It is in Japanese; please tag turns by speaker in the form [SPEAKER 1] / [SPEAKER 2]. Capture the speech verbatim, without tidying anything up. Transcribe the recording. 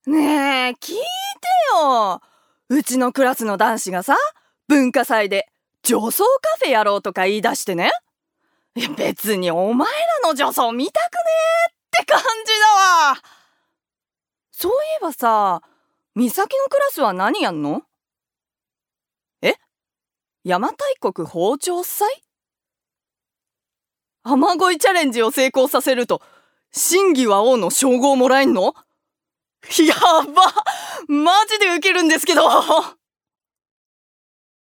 [SPEAKER 1] ねえ、聞いてよ。うちのクラスの男子がさ、文化祭で女装カフェやろうとか言い出してね。いや別にお前らの女装見たくねえって感じだわ。そういえばさ、美咲のクラスは何やんの？え？邪馬台国包丁祭？雨乞いチャレンジを成功させると真偽は王の称号もらえんの？やば、マジでウケるんですけど。